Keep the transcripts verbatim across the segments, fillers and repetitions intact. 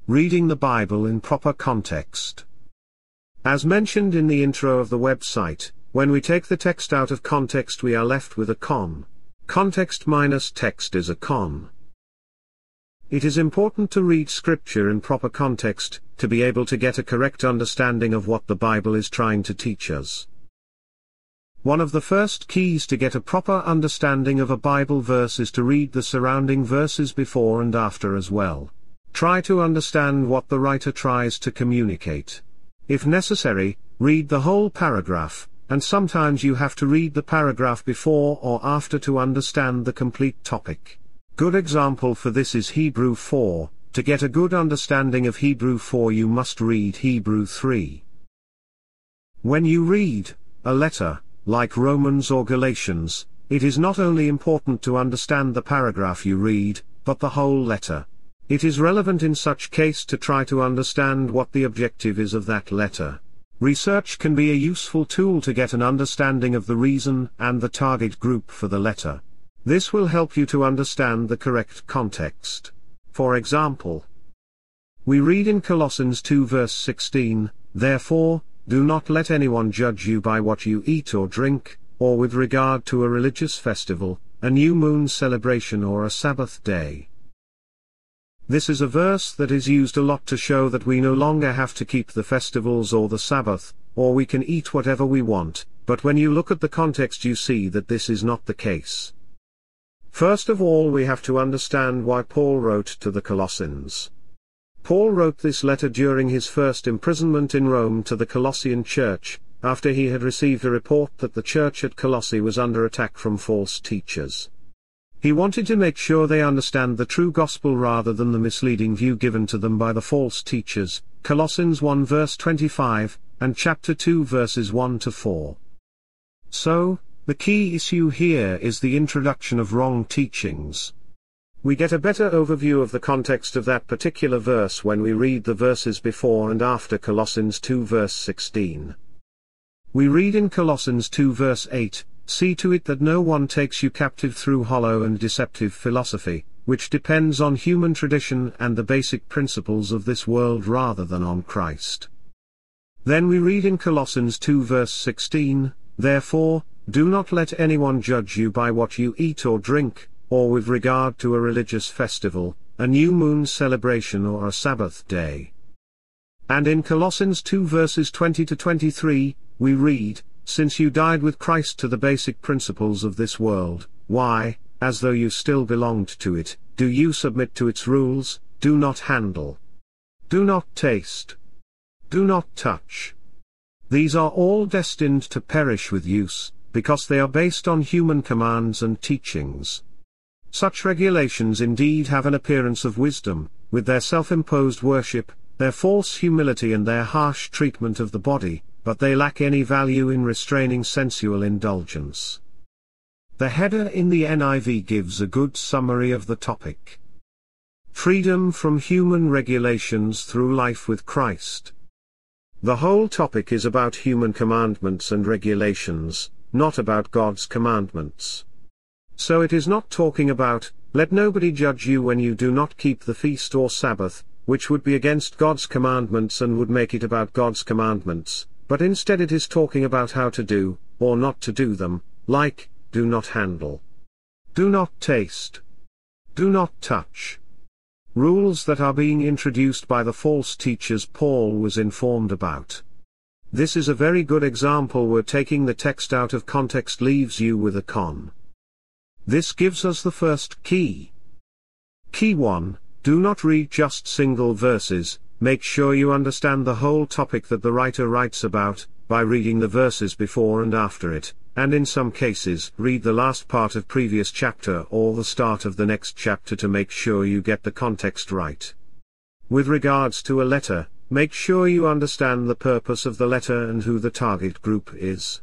Reading the Bible in proper context. As mentioned in the intro of the website, when we take the text out of context we are left with a con. Context minus text is a con. It is important to read scripture in proper context, to be able to get a correct understanding of what the Bible is trying to teach us. One of the first keys to get a proper understanding of a Bible verse is to read the surrounding verses before and after as well. Try to understand what the writer tries to communicate. If necessary, read the whole paragraph, and sometimes you have to read the paragraph before or after to understand the complete topic. Good example for this is Hebrew four. To get a good understanding of Hebrew four you must read Hebrew three. When you read a letter, like Romans or Galatians, it is not only important to understand the paragraph you read, but the whole letter. It is relevant in such case to try to understand what the objective is of that letter. Research can be a useful tool to get an understanding of the reason and the target group for the letter. This will help you to understand the correct context. For example, we read in Colossians two verse sixteen, "Therefore, do not let anyone judge you by what you eat or drink, or with regard to a religious festival, a new moon celebration or a Sabbath day." This is a verse that is used a lot to show that we no longer have to keep the festivals or the Sabbath, or we can eat whatever we want, but when you look at the context you see that this is not the case. First of all we have to understand why Paul wrote to the Colossians. Paul wrote this letter during his first imprisonment in Rome to the Colossian church, after he had received a report that the church at Colossae was under attack from false teachers. He wanted to make sure they understand the true gospel rather than the misleading view given to them by the false teachers, Colossians one verse twenty-five, and chapter two verses one to four. So, the key issue here is the introduction of wrong teachings. We get a better overview of the context of that particular verse when we read the verses before and after Colossians two verse sixteen. We read in Colossians two verse eight, "See to it that no one takes you captive through hollow and deceptive philosophy, which depends on human tradition and the basic principles of this world rather than on Christ." Then we read in Colossians two verse sixteen, "Therefore, do not let anyone judge you by what you eat or drink, or with regard to a religious festival, a new moon celebration or a Sabbath day." And in Colossians two verses twenty to twenty-three, we read, "Since you died with Christ to the basic principles of this world, why, as though you still belonged to it, do you submit to its rules? Do not handle. Do not taste. Do not touch. These are all destined to perish with use, because they are based on human commands and teachings. Such regulations indeed have an appearance of wisdom, with their self-imposed worship, their false humility and their harsh treatment of the body, but they lack any value in restraining sensual indulgence." The header in the N I V gives a good summary of the topic. Freedom from human regulations through life with Christ. The whole topic is about human commandments and regulations, not about God's commandments. So it is not talking about, "Let nobody judge you when you do not keep the feast or Sabbath," which would be against God's commandments and would make it about God's commandments. But instead it is talking about how to do, or not to do them, like, do not handle. Do not taste. Do not touch. Rules that are being introduced by the false teachers Paul was informed about. This is a very good example where taking the text out of context leaves you with a con. This gives us the first key. Key one, do not read just single verses. Make sure you understand the whole topic that the writer writes about, by reading the verses before and after it, and in some cases, read the last part of previous chapter or the start of the next chapter to make sure you get the context right. With regards to a letter, make sure you understand the purpose of the letter and who the target group is.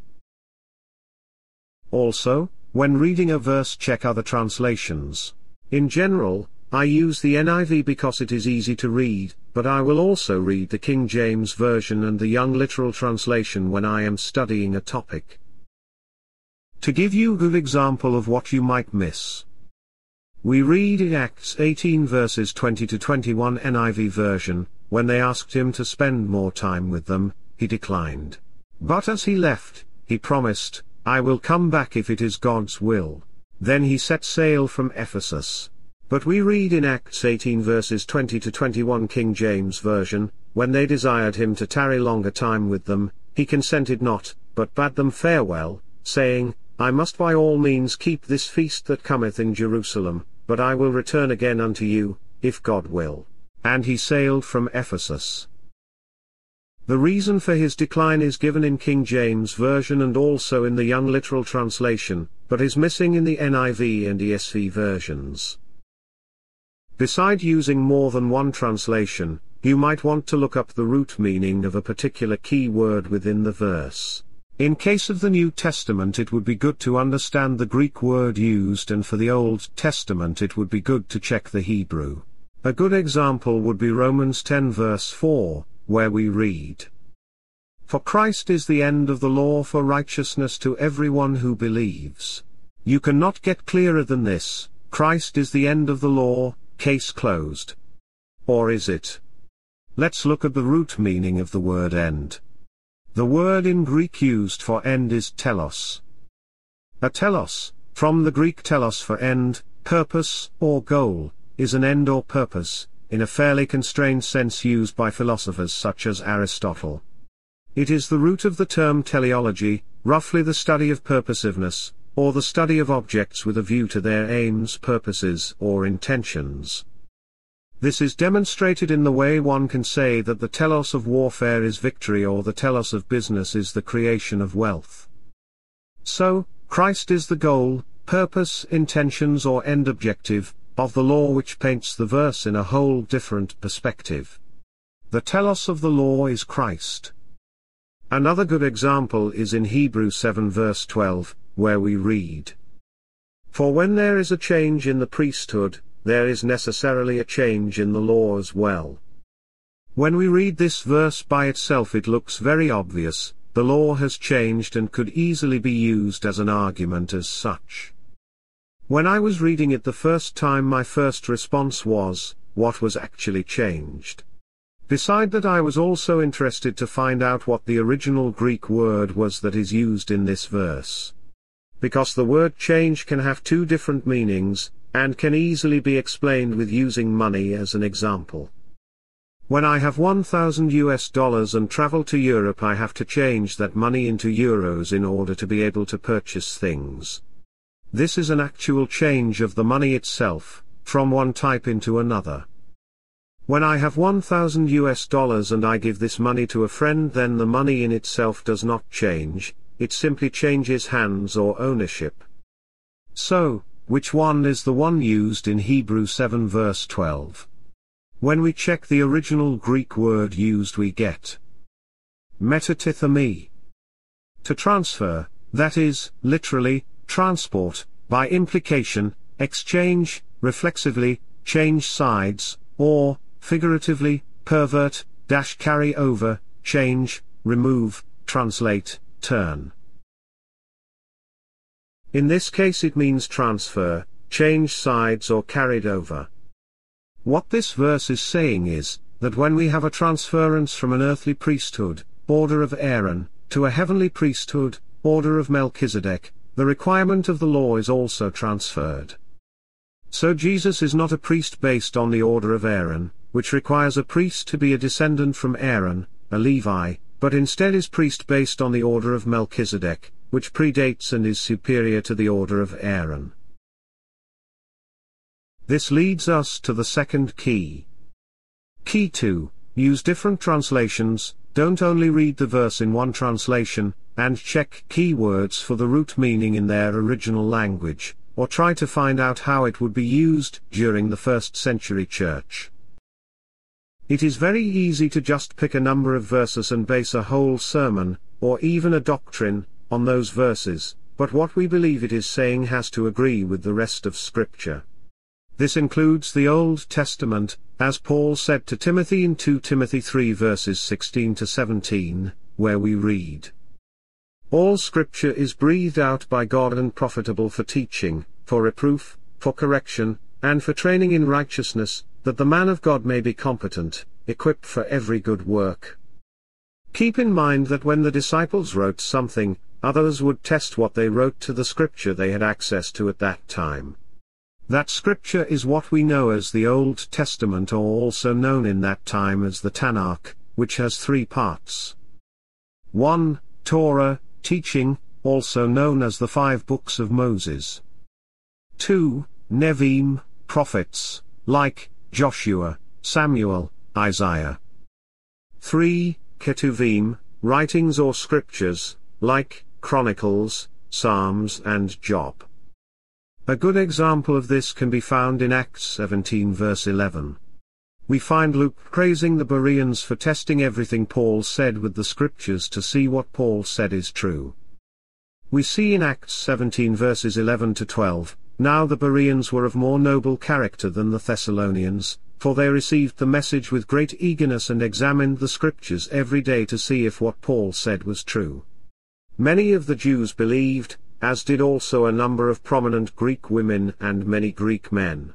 Also, when reading a verse, check other translations. In general, I use the N I V because it is easy to read, but I will also read the King James Version and the Young Literal Translation when I am studying a topic. To give you a good example of what you might miss. We read in Acts eighteen verses twenty to twenty-one N I V version, when they asked him to spend more time with them, he declined. But as he left, he promised, "I will come back if it is God's will." Then he set sail from Ephesus. But we read in Acts eighteen verses twenty to twenty-one King James version, when they desired him to tarry longer time with them, he consented not, but bade them farewell, saying, "I must by all means keep this feast that cometh in Jerusalem, but I will return again unto you, if God will." And he sailed from Ephesus. The reason for his decline is given in King James Version and also in the Young Literal Translation, but is missing in the N I V and E S V versions. Beside using more than one translation, you might want to look up the root meaning of a particular key word within the verse. In case of the New Testament, it would be good to understand the Greek word used, and for the Old Testament it would be good to check the Hebrew. A good example would be Romans ten verse four, where we read, "For Christ is the end of the law for righteousness to everyone who believes." You cannot get clearer than this: Christ is the end of the law, case closed. Or is it? Let's look at the root meaning of the word end. The word in Greek used for end is telos. A telos, from the Greek telos for end, purpose, or goal, is an end or purpose, in a fairly constrained sense used by philosophers such as Aristotle. It is the root of the term teleology, roughly the study of purposiveness, or the study of objects with a view to their aims, purposes, or intentions. This is demonstrated in the way one can say that the telos of warfare is victory, or the telos of business is the creation of wealth. So, Christ is the goal, purpose, intentions, or end objective of the law, which paints the verse in a whole different perspective. The telos of the law is Christ. Another good example is in Hebrews seven verse twelve, where we read, "For when there is a change in the priesthood, there is necessarily a change in the law as well." When we read this verse by itself, it looks very obvious: the law has changed and could easily be used as an argument as such. When I was reading it the first time, my first response was, what was actually changed? Beside that, I was also interested to find out what the original Greek word was that is used in this verse. Because the word change can have two different meanings, and can easily be explained with using money as an example. When I have one thousand U S dollars and travel to Europe, I have to change that money into euros in order to be able to purchase things. This is an actual change of the money itself, from one type into another. When I have one thousand U S dollars and I give this money to a friend, then the money in itself does not change, it simply changes hands or ownership. So, which one is the one used in Hebrews seven verse twelve? When we check the original Greek word used, we get metatithemi. To transfer, that is, literally, transport, by implication, exchange, reflexively, change sides, or, figuratively, pervert, dash carry over, change, remove, translate, turn. In this case it means transfer, change sides, or carried over. What this verse is saying is, that when we have a transference from an earthly priesthood, order of Aaron, to a heavenly priesthood, order of Melchizedek, the requirement of the law is also transferred. So Jesus is not a priest based on the order of Aaron, which requires a priest to be a descendant from Aaron, a Levi, but instead is priest based on the order of Melchizedek, which predates and is superior to the order of Aaron. This leads us to the second key. Key two, use different translations, don't only read the verse in one translation, and check keywords for the root meaning in their original language, or try to find out how it would be used during the first century church. It is very easy to just pick a number of verses and base a whole sermon, or even a doctrine, on those verses, but what we believe it is saying has to agree with the rest of Scripture. This includes the Old Testament, as Paul said to Timothy in two Timothy three verses sixteen to seventeen, where we read, "All Scripture is breathed out by God and profitable for teaching, for reproof, for correction, and for training in righteousness, that the man of God may be competent, equipped for every good work. Keep in mind that when the disciples wrote something, others would test what they wrote to the scripture they had access to at that time. That scripture is what we know as the Old Testament, or also known in that time as the Tanakh, which has three parts. one. Torah, teaching, also known as the five books of Moses. two. Nevi'im, prophets, like Joshua, Samuel, Isaiah. three. Ketuvim, writings or scriptures, like Chronicles, Psalms and Job. A good example of this can be found in Acts seventeen verse eleven. We find Luke praising the Bereans for testing everything Paul said with the scriptures to see what Paul said is true. We see in Acts seventeen verses eleven to twelve, now the Bereans were of more noble character than the Thessalonians, for they received the message with great eagerness and examined the scriptures every day to see if what Paul said was true. Many of the Jews believed, as did also a number of prominent Greek women and many Greek men.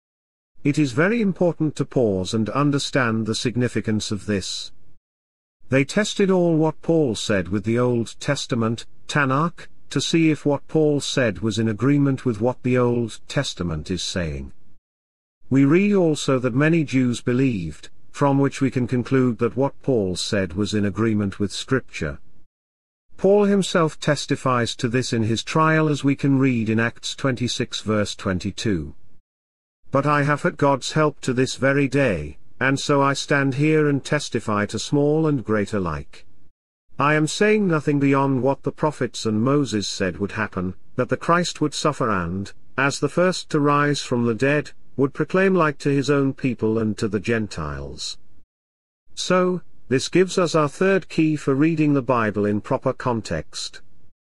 It is very important to pause and understand the significance of this. They tested all what Paul said with the Old Testament, Tanakh, to see if what Paul said was in agreement with what the Old Testament is saying. We read also that many Jews believed, from which we can conclude that what Paul said was in agreement with Scripture. Paul himself testifies to this in his trial, as we can read in Acts twenty-six verse twenty-two. But I have had God's help to this very day, and so I stand here and testify to small and great alike. I am saying nothing beyond what the prophets and Moses said would happen, that the Christ would suffer and, as the first to rise from the dead, would proclaim light to his own people and to the Gentiles. So, this gives us our third key for reading the Bible in proper context.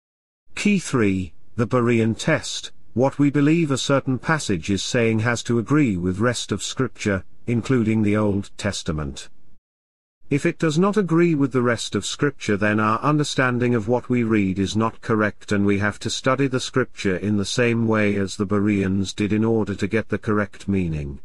Key three, the Berean test. What we believe a certain passage is saying has to agree with rest of Scripture, including the Old Testament. If it does not agree with the rest of Scripture, then our understanding of what we read is not correct, and we have to study the Scripture in the same way as the Bereans did in order to get the correct meaning.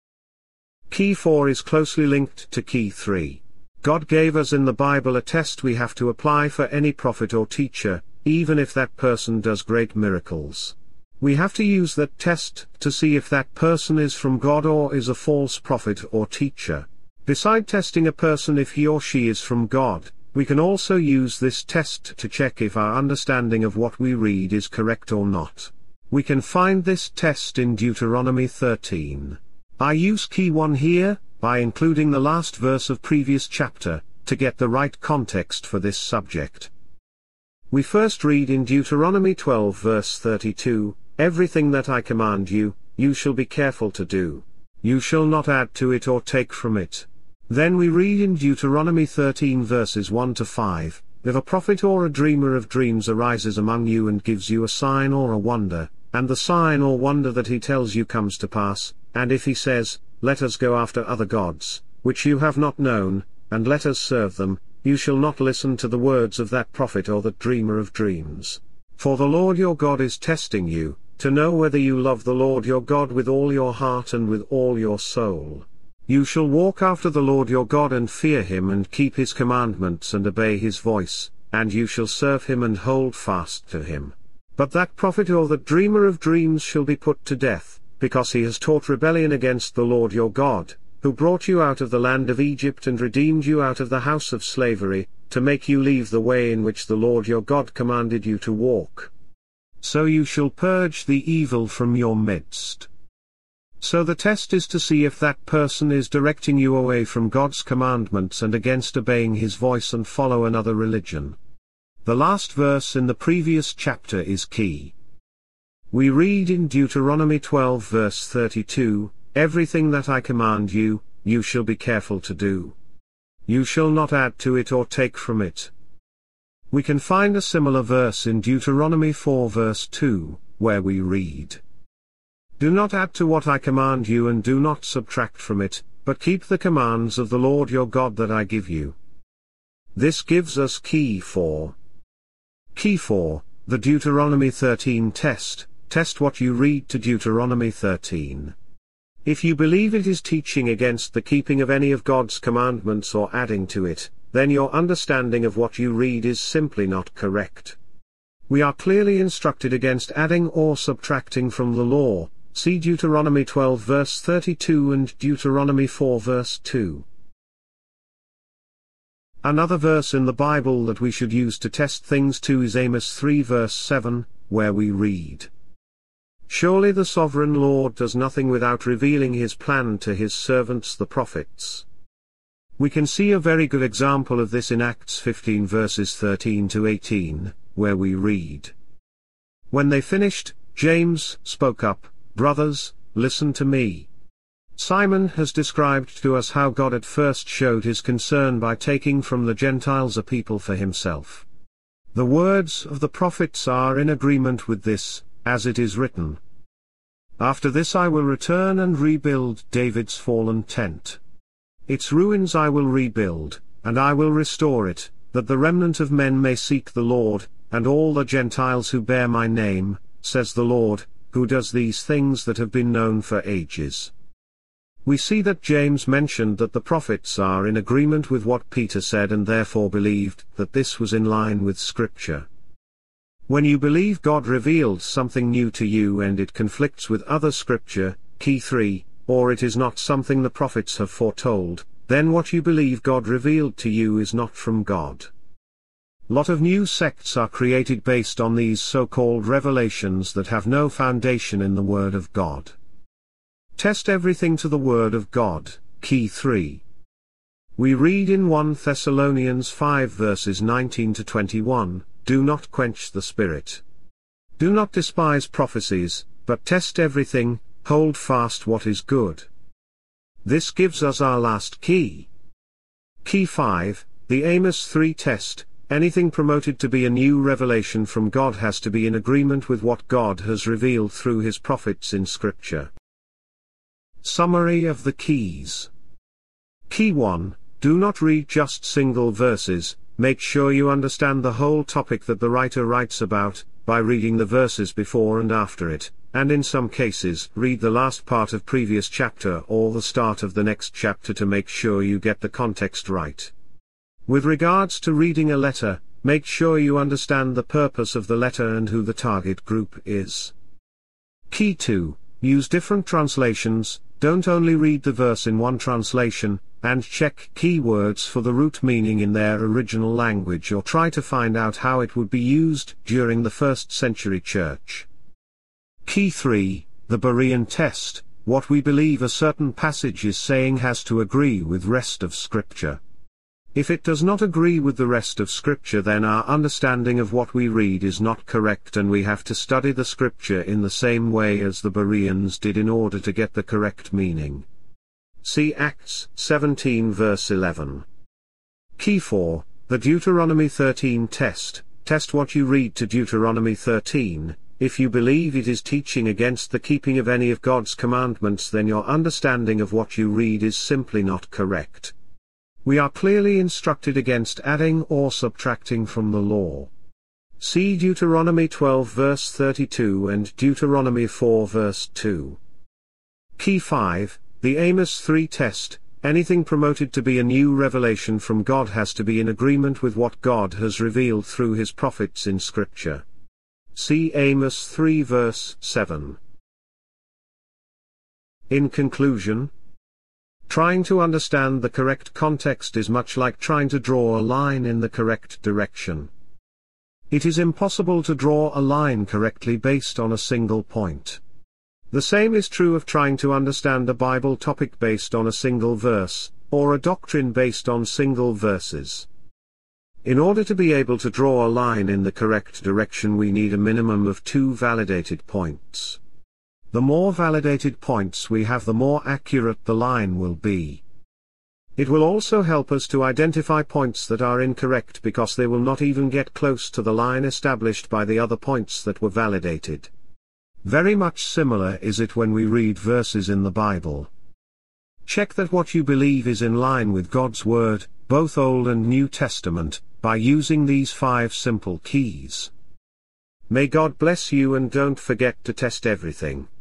Key four is closely linked to Key three. God gave us in the Bible a test we have to apply for any prophet or teacher, even if that person does great miracles. We have to use that test to see if that person is from God or is a false prophet or teacher. Beside testing a person if he or she is from God, we can also use this test to check if our understanding of what we read is correct or not. We can find this test in Deuteronomy thirteen. I use key one here, by including the last verse of previous chapter, to get the right context for this subject. We first read in Deuteronomy twelve verse thirty-two, "Everything that I command you, you shall be careful to do. You shall not add to it or take from it." Then we read in Deuteronomy thirteen verses one to five, "If a prophet or a dreamer of dreams arises among you and gives you a sign or a wonder, and the sign or wonder that he tells you comes to pass, and if he says, 'Let us go after other gods, which you have not known, and let us serve them,' you shall not listen to the words of that prophet or that dreamer of dreams. For the Lord your God is testing you, to know whether you love the Lord your God with all your heart and with all your soul. You shall walk after the Lord your God and fear him and keep his commandments and obey his voice, and you shall serve him and hold fast to him. But that prophet or that dreamer of dreams shall be put to death, because he has taught rebellion against the Lord your God, who brought you out of the land of Egypt and redeemed you out of the house of slavery, to make you leave the way in which the Lord your God commanded you to walk. So you shall purge the evil from your midst." So the test is to see if that person is directing you away from God's commandments and against obeying his voice and follow another religion. The last verse in the previous chapter is key. We read in Deuteronomy twelve verse thirty-two, "Everything that I command you, you shall be careful to do. You shall not add to it or take from it." We can find a similar verse in Deuteronomy four verse two, where we read, "Do not add to what I command you and do not subtract from it, but keep the commands of the Lord your God that I give you." This gives us key four. Key four, the Deuteronomy thirteen test. Test what you read to Deuteronomy thirteen. If you believe it is teaching against the keeping of any of God's commandments or adding to it, then your understanding of what you read is simply not correct. We are clearly instructed against adding or subtracting from the law. See Deuteronomy twelve verse thirty-two and Deuteronomy four verse two. Another verse in the Bible that we should use to test things too is Amos three verse seven, where we read, "Surely the sovereign Lord does nothing without revealing his plan to his servants the prophets." We can see a very good example of this in Acts fifteen verses thirteen to eighteen, where we read, "When they finished, James spoke up, 'Brothers, listen to me.' Simon has described to us how God at first showed his concern by taking from the Gentiles a people for himself. The words of the prophets are in agreement with this, as it is written, 'After this I will return and rebuild David's fallen tent. Its ruins I will rebuild, and I will restore it, that the remnant of men may seek the Lord, and all the Gentiles who bear my name, says the Lord, who does these things that have been known for ages.'" We see that James mentioned that the prophets are in agreement with what Peter said and therefore believed that this was in line with Scripture. When you believe God revealed something new to you and it conflicts with other Scripture, key three, or it is not something the prophets have foretold, then what you believe God revealed to you is not from God. Lot of new sects are created based on these so-called revelations that have no foundation in the Word of God. Test everything to the Word of God, key three. We read in First Thessalonians five verses nineteen to twenty-one, "Do not quench the Spirit. Do not despise prophecies, but test everything, hold fast what is good." This gives us our last key. Key five, the Amos three test. Anything promoted to be a new revelation from God has to be in agreement with what God has revealed through his prophets in Scripture. Summary of the keys. Key one, do not read just single verses, make sure you understand the whole topic that the writer writes about, by reading the verses before and after it, and in some cases, read the last part of previous chapter or the start of the next chapter to make sure you get the context right. With regards to reading a letter, make sure you understand the purpose of the letter and who the target group is. Key two, use different translations, don't only read the verse in one translation, and check keywords for the root meaning in their original language or try to find out how it would be used during the first century church. Key three, the Berean test, what we believe a certain passage is saying has to agree with rest of Scripture. If it does not agree with the rest of Scripture, then our understanding of what we read is not correct and we have to study the Scripture in the same way as the Bereans did in order to get the correct meaning. See Acts seventeen verse eleven. Key four, the Deuteronomy thirteen test, test what you read to Deuteronomy thirteen. If you believe it is teaching against the keeping of any of God's commandments, then your understanding of what you read is simply not correct. We are clearly instructed against adding or subtracting from the law. See Deuteronomy twelve verse thirty-two and Deuteronomy four verse two. Key five, the Amos three test, anything promoted to be a new revelation from God has to be in agreement with what God has revealed through his prophets in Scripture. See Amos three verse seven. In conclusion, trying to understand the correct context is much like trying to draw a line in the correct direction. It is impossible to draw a line correctly based on a single point. The same is true of trying to understand a Bible topic based on a single verse, or a doctrine based on single verses. In order to be able to draw a line in the correct direction, we need a minimum of two validated points. The more validated points we have, the more accurate the line will be. It will also help us to identify points that are incorrect because they will not even get close to the line established by the other points that were validated. Very much similar is it when we read verses in the Bible. Check that what you believe is in line with God's Word, both Old and New Testament, by using these five simple keys. May God bless you, and don't forget to test everything.